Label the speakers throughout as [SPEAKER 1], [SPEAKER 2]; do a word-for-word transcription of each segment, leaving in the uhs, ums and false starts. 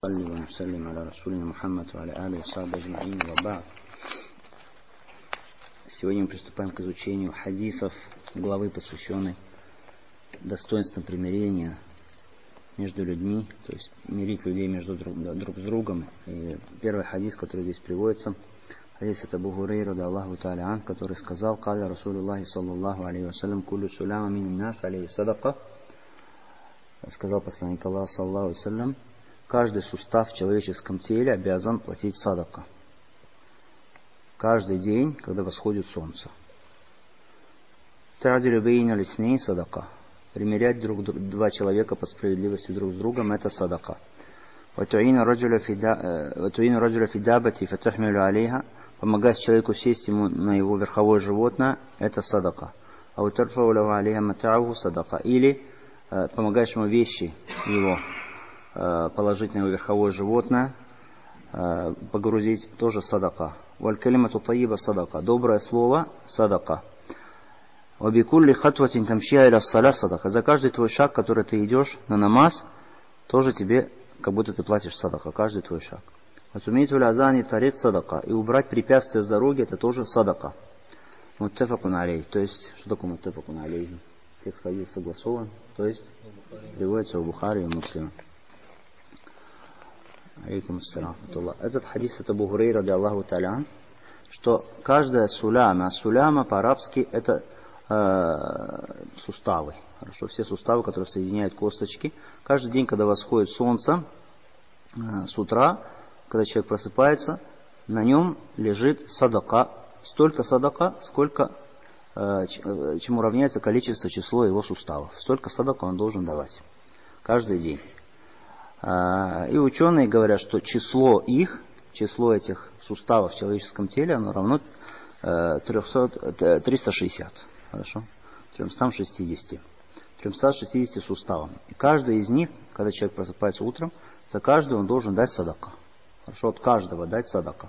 [SPEAKER 1] صلي ونسلم على رسولنا Мухаммад وعلى آله وصحبه أجمعين وبعد. Сегодня мы приступаем к изучению хадисов главы, посвященной достоинствам примирения между людьми, то есть мирить людей между друг, друг с другом. И первый хадис, который здесь приводится, хадис от Абу Хурейра, да Аллаху Та'аля ан, который сказал: «Каля Расулуллахи саллаллаху алейхи вассалям, кулю суляма мин нас алейхи садака». Сказал посланник Аллаха саллаллаху алейхи вассалям: каждый сустав в человеческом теле обязан платить садака. Каждый день, когда восходит солнце. Та'дилю бейна лисней садака. Примирять друг, два человека по справедливости друг с другом — это садака. Ватуина раджуля фидабати фатахмилю алейха. Помогать человеку сесть ему на его верховое животное — это садака. А утарфауля алейха матауху садака. Или э, помогаешь ему вещи его положить на его верховое животное, погрузить, тоже садака. Валь-калимату тайиба садака. Доброе слово садака. Вабикулли хатватин тамшия иля ссаля садака. За каждый твой шаг, который ты идешь на намаз, тоже тебе, как будто ты платишь садака. Каждый твой шаг. Ватумиту лязани тарик садака. И убрать препятствия с дороги — это тоже садака. Муттафакун алейх. То есть, что такое муттафакун алейх? Текст хадис согласован. То есть, приводится у Бухари и Муслима. Алейкум ассалям. Этот хадис от Абу Хурейра, ради Аллаху Та'аля, что каждая суляма, а суляма по-арабски это э, суставы. Хорошо, все суставы, которые соединяют косточки. Каждый день, когда восходит солнце, э, с утра, когда человек просыпается, на нем лежит садака. Столько садака, сколько, э, чему равняется количество, число его суставов. Столько садака он должен давать. Каждый день. И ученые говорят, что число их, число этих суставов в человеческом теле, оно равно триста шестьдесят. Хорошо? триста шестьдесят. триста шестьдесят суставам. И каждый из них, когда человек просыпается утром, за каждый он должен дать садака. Хорошо? От каждого дать садака.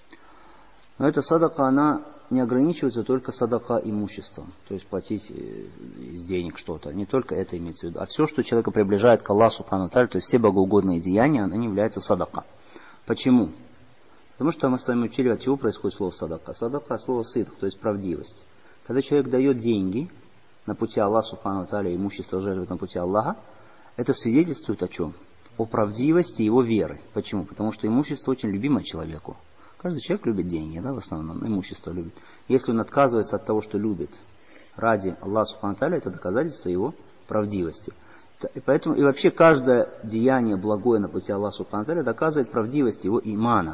[SPEAKER 1] Но эта садака, она не ограничивается только садака имуществом, то есть платить из денег что-то. Не только это имеется в виду, а все, что человека приближает к Аллаху Субхану ва Тааля, то есть все богоугодные деяния, они являются садака. Почему? Потому что мы с вами учили, от чего происходит слово садака. Садака — слово сидх, то есть правдивость. Когда человек дает деньги на пути Аллаха Субхану ва Тааля, имущество жертвует на пути Аллаха, это свидетельствует о чем? О правдивости его веры. Почему? Потому что имущество очень любимо человеку. Каждый человек любит деньги, да, в основном, имущество любит. Если он отказывается от того, что любит, ради Аллаха Субхану ва Тааля, это доказательство его правдивости. И поэтому и вообще каждое деяние благое на пути Аллаха Субхану ва Тааля доказывает правдивость его имана.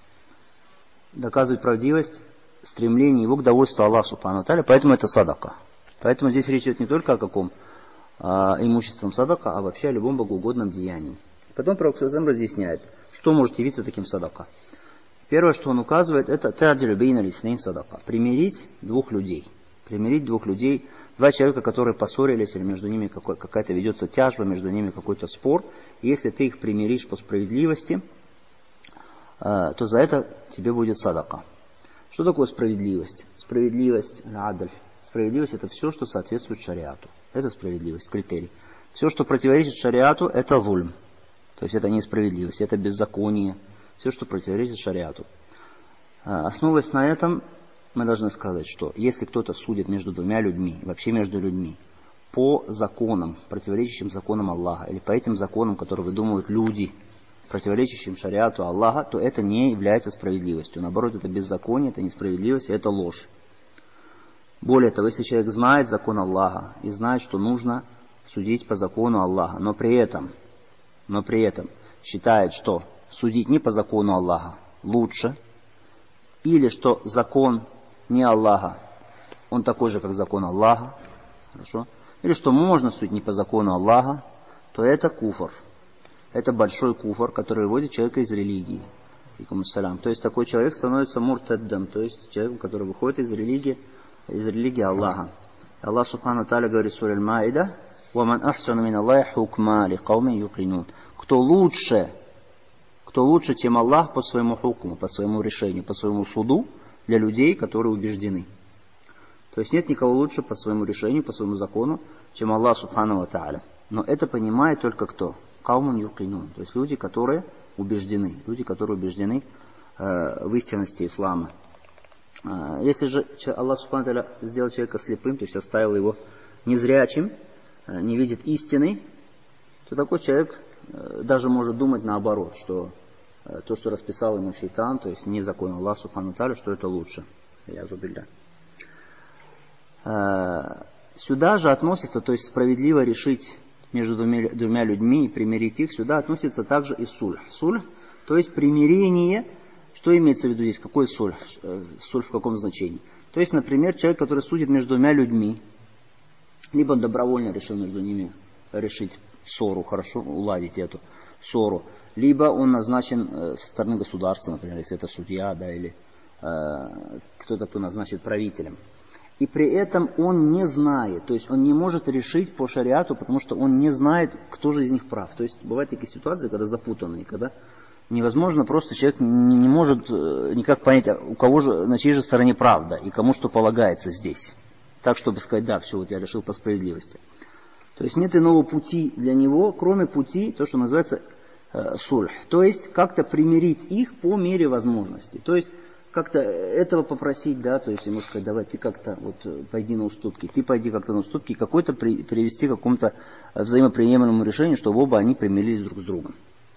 [SPEAKER 1] Доказывает правдивость стремления его к довольству Аллаха Субхану ва Тааля, поэтому это садака. Поэтому здесь речь идет не только о каком а, имуществом садака, а вообще о любом богоугодном деянии. Потом Пророк ﷺ разъясняет, что может явиться таким садака. Первое, что он указывает, это та'дилю бейна лиснейн садака. Примирить двух людей. Примирить двух людей. Два человека, которые поссорились, или между ними какая-то ведется тяжба, между ними какой-то спор. И если ты их примиришь по справедливости, то за это тебе будет садака. Что такое справедливость? Справедливость, адль. Справедливость — это все, что соответствует шариату. Это справедливость, критерий. Все, что противоречит шариату, это зульм. То есть это несправедливость, это беззаконие. Все, что противоречит шариату. Основываясь на этом, мы должны сказать, что если кто-то судит между двумя людьми, вообще между людьми, по законам, противоречащим законам Аллаха, или по этим законам, которые выдумывают люди, противоречащим шариату Аллаха, то это не является справедливостью. Наоборот, это беззаконие, это несправедливость, это ложь. Более того, если человек знает закон Аллаха и знает, что нужно судить по закону Аллаха, но при этом, но при этом считает, что судить не по закону Аллаха лучше, или что закон не Аллаха, он такой же, как закон Аллаха, хорошо? Или что можно судить не по закону Аллаха, то это куфр. Это большой куфр, который выводит человека из религии. То есть такой человек становится муртаддам, то есть человеком, который выходит из религии, из религии Аллаха. Аллах Субхану ва Тааля говорит в суре Аль-Маида: «Ваман ахсану мин Аллахи хукма ли каумин юкинун». Кто лучше, кто лучше, чем Аллах по своему хукму, по своему решению, по своему суду для людей, которые убеждены. То есть нет никого лучше по своему решению, по своему закону, чем Аллах Субхану ва Тааля. Но это понимает только кто? каумун юкинун, то есть люди, которые убеждены, люди, которые убеждены э, в истинности ислама. Э, если же Аллах Субхану ва Тааля сделал человека слепым, то есть оставил его незрячим, э, не видит истины, то такой человек э, даже может думать наоборот, что э, то, что расписал ему шейтан, то есть не закон Аллаха Субхану ва Тааля, что это лучше. Э, сюда же относится, то есть справедливо решить между двумя, двумя людьми и примирить их, сюда относится также и сульх. Сульх, то есть примирение, что имеется в виду здесь, какой сульх, сульх в каком значении? То есть, например, человек, который судит между двумя людьми, либо он добровольно решил между ними решить ссору, хорошо уладить эту ссору, либо он назначен со стороны государства, например, если это судья, да, или э, кто-то назначит правителем. И при этом он не знает, то есть он не может решить по шариату, потому что он не знает, кто же из них прав. То есть бывают такие ситуации, когда запутанные, когда невозможно, просто человек не, не может никак понять, у кого же, на чьей же стороне правда и кому что полагается здесь. Так, чтобы сказать, да, все, вот я решил по справедливости. То есть нет иного пути для него, кроме пути, то, что называется э, сульх. То есть как-то примирить их по мере возможности. То есть как-то этого попросить, да, то есть ему сказать, давай ты как-то вот пойди на уступки, ты пойди как-то на уступки, какой-то при, привести к какому-то взаимоприемлемому решению, чтобы оба они примирились друг с другом.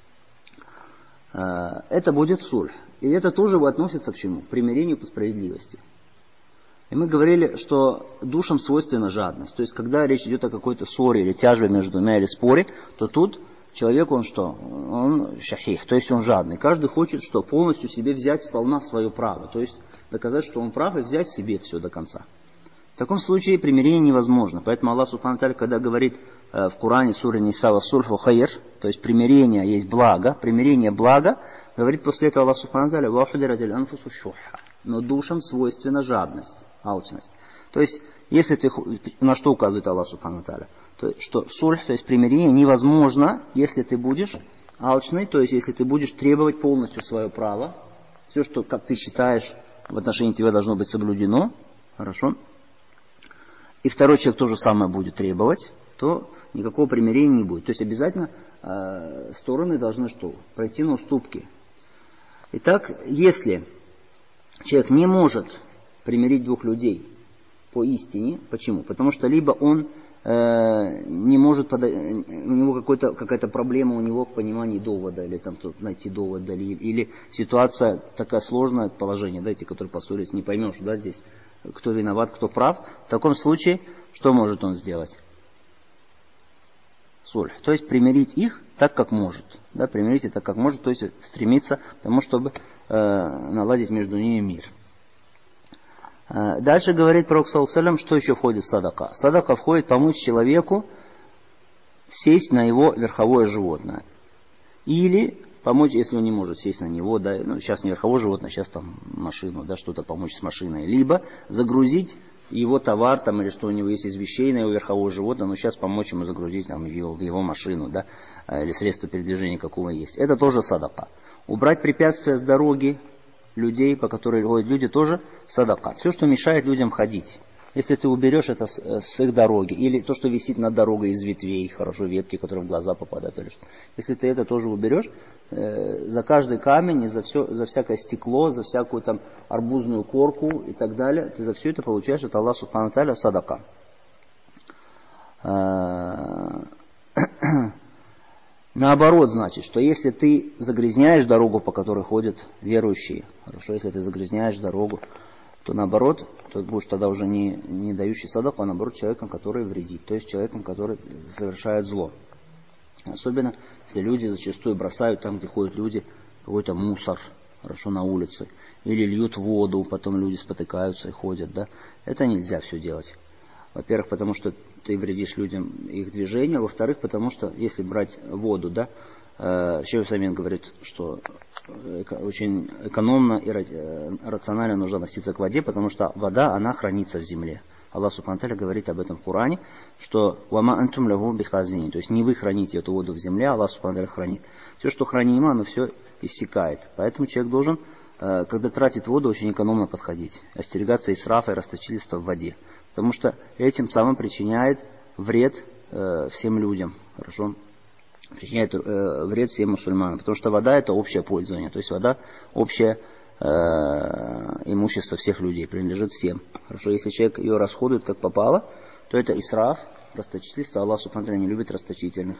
[SPEAKER 1] Это будет сульх. И это тоже относится к чему? К примирению по справедливости. И мы говорили, что душам свойственна жадность. То есть, когда речь идет о какой-то ссоре или тяжбе между двумя или споре, то тут человек, он что? Он шахих, то есть он жадный. Каждый хочет что? Полностью себе взять сполна свое право. То есть доказать, что он прав, и взять себе все до конца. В таком случае примирение невозможно. Поэтому Аллах Субхану ва Тааля, когда говорит э, в Коране, суре Ниса, «Вассульху хайр», то есть примирение есть благо, примирение благо, говорит после этого Аллах Субхану ва Тааля, «Вахудиратиль анфусу шухха». Но душам свойственна жадность, алчность. То есть, если ты, на что указывает Аллах Субхану ва Тааля? То, что сульх, то есть примирение, невозможно, если ты будешь алчный, то есть если ты будешь требовать полностью свое право, все, что, как ты считаешь, в отношении тебя должно быть соблюдено, хорошо, и второй человек то же самое будет требовать, то никакого примирения не будет. То есть обязательно э, стороны должны что? Пройти на уступки. Итак, если человек не может примирить двух людей по истине, почему? Потому что либо он не может подать, у него какой-то, какая-то проблема у него в понимании довода, или там найти довод, или, или ситуация такая сложная, положение, да, эти, которые поссорились, не поймешь, да, здесь, кто виноват, кто прав. В таком случае, что может он сделать? Сульх. То есть примирить их так, как может. Да, примирить их так, как может, то есть стремиться к тому, чтобы э, наладить между ними мир. Дальше говорит пророк саллаллаху алейхи ва саллям, что еще входит в садака. Садака входит помочь человеку сесть на его верховое животное. Или помочь, если он не может сесть на него, да, ну, сейчас не верховое животное, сейчас там машину, да, что-то помочь с машиной. Либо загрузить его товар, там, или что у него есть из вещей на его верховое животное, но сейчас помочь ему загрузить там, в, его, в его машину, да, или средство передвижения какого есть. Это тоже садака. Убрать препятствия с дороги людей, по которой ходят люди, тоже садака. Все, что мешает людям ходить. Если ты уберешь это с, с их дороги, или то, что висит над дорогой из ветвей, хорошо, ветки, которые в глаза попадают, или что. Если ты это тоже уберешь, э, за каждый камень, и за, все, за всякое стекло, за всякую там арбузную корку и так далее, ты за все это получаешь от Аллаха Субхану ва Тааля садака. Наоборот, значит, что если ты загрязняешь дорогу, по которой ходят верующие, хорошо, если ты загрязняешь дорогу, то наоборот, ты будешь тогда уже не, не дающий садаку, а наоборот человеком, который вредит, то есть человеком, который совершает зло. Особенно, если люди зачастую бросают там, где ходят люди, какой-то мусор, хорошо, на улице, или льют воду, потом люди спотыкаются и ходят, да, это нельзя все делать. Во-первых, потому что ты вредишь людям их движению. Во-вторых, потому что, если брать воду, да, э, Шейх Усаймин говорит, что эко, очень экономно и рационально нужно относиться к воде, потому что вода, она хранится в земле. Аллах Субхану ва Тааля говорит об этом в Коране, что «Вама антум лаху бихазини», то есть не вы храните эту воду в земле, Аллах Субхану ва Тааля хранит. Все, что хранимо, оно все иссякает. Поэтому человек должен, э, когда тратит воду, очень экономно подходить, остерегаться исрафа и расточительства в воде. Потому что этим самым причиняет вред э, всем людям. Хорошо? причиняет э, вред всем мусульманам. Потому что вода это общее пользование. То есть вода общее э, имущество всех людей, принадлежит всем. Хорошо, если человек ее расходует как попало, то это исраф, расточительство. Аллах субхану ва тааля не любит расточительных.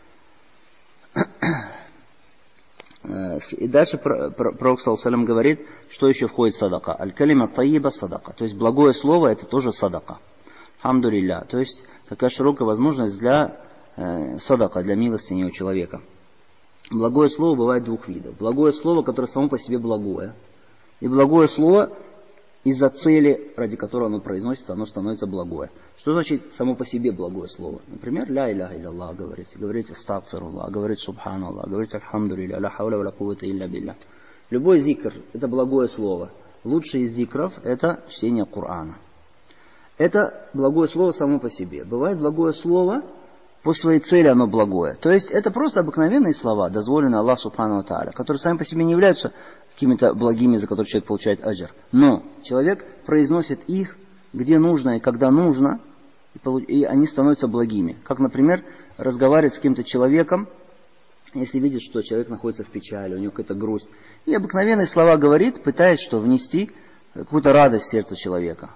[SPEAKER 1] И дальше пророк саллаллаху алейхи ва саллям говорит, что еще входит в садака. Аль-калима тайиба садака. То есть благое слово это тоже садака. Хамдулилля. То есть такая широкая возможность для э, садака, для милостыни у человека. Благое слово бывает двух видов. Благое слово, которое само по себе благое. И благое слово из-за цели, ради которой оно произносится, оно становится благое. Что значит само по себе благое слово? Например, ля иляха илля говорите, говорите астагфируллах, говорите субханаллах, говорите альхамдулилля, ля хауля ва ля куввата илля билля. Любой зикр это благое слово. Лучший из зикров это чтение Корана. Это благое слово само по себе. Бывает благое слово, по своей цели оно благое. То есть это просто обыкновенные слова, дозволенные Аллаху субхану ва тааля, которые сами по себе не являются какими-то благими, за которые человек получает аджр. Но человек произносит их, где нужно и когда нужно, и они становятся благими. Как, например, разговаривать с каким-то человеком, если видит, что человек находится в печали, у него какая-то грусть. И обыкновенные слова говорит, пытаясь что, внести какую-то радость в сердце человека.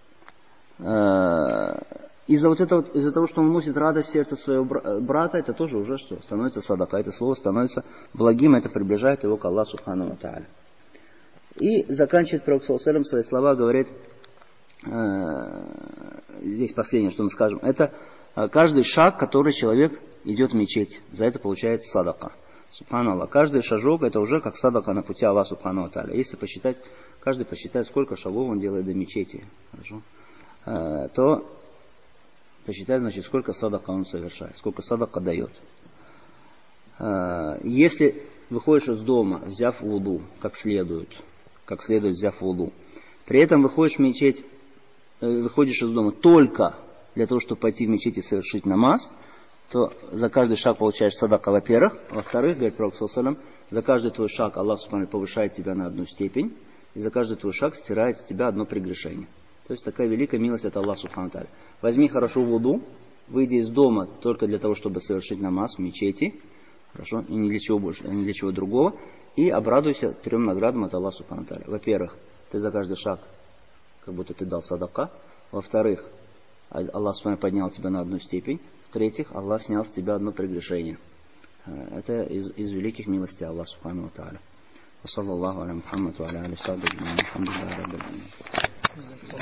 [SPEAKER 1] Из-за вот этого, из-за того, что он вносит радость в сердце своего брата, это тоже уже что? Становится садака. Это слово становится благим, это приближает его к Аллаху субхану ва тааля. И заканчивает пророк саллаллаху алейхи ва саллям свои слова, говорит, э, здесь последнее, что мы скажем, это каждый шаг, который человек идет в мечеть, за это получает садака. Субханаллах. Каждый шажок это уже как садака на пути Аллаха субхану ва тааля. Если посчитать, каждый посчитает, сколько шагов он делает до мечети, хорошо, э, то посчитай, значит, сколько садака он совершает, сколько садака дает. Если выходишь из дома, взяв вуду, как следует, как следует взяв вуду, при этом выходишь в мечеть, выходишь из дома только для того, чтобы пойти в мечеть и совершить намаз, то за каждый шаг получаешь садака, во-первых. Во-вторых, говорит пророк саллаллаху алейхи ва саллям, за каждый твой шаг Аллах субхану повышает тебя на одну степень, и за каждый твой шаг стирает с тебя одно прегрешение. То есть такая великая милость от Аллаха субхану тааля. Возьми хорошо вуду, выйди из дома только для того, чтобы совершить намаз в мечети, хорошо, и ни для чего больше, ни для чего другого, и обрадуйся трем наградам от Аллаха субхану тааля. Во-первых, ты за каждый шаг, как будто ты дал садака. Во-вторых, Аллах субхану поднял тебя на одну степень. В-третьих, Аллах снял с тебя одно прегрешение. Это из, из великих милостей Аллаха субхану тааля. Ва саллаллаху аля Мухаммад ва аля алейхи ва сахбихи.